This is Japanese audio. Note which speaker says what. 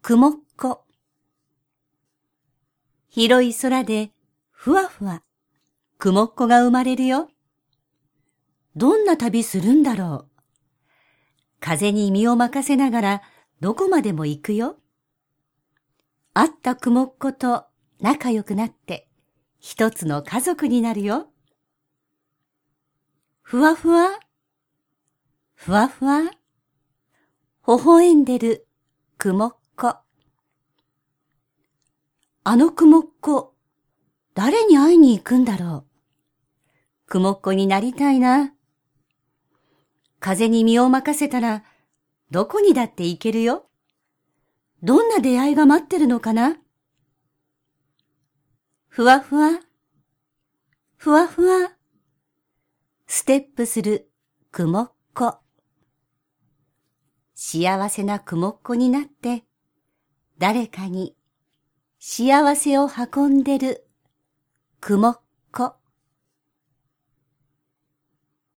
Speaker 1: 雲っ子。広い空でふわふわ雲っ子が生まれるよ。どんな旅するんだろう。風に身を任せながらどこまでも行くよ。会った雲っ子と仲良くなって一つの家族になるよ。ふわふわ、ふわふわ、微笑んでる雲っ子。あの雲っ子、誰に会いに行くんだろう。雲っ子になりたいな。風に身を任せたら、どこにだって行けるよ。どんな出会いが待ってるのかな。ふわふわ、ふわふわ、ステップする雲っ子。幸せな雲っ子になって、誰かに幸せを運んでる雲っ子。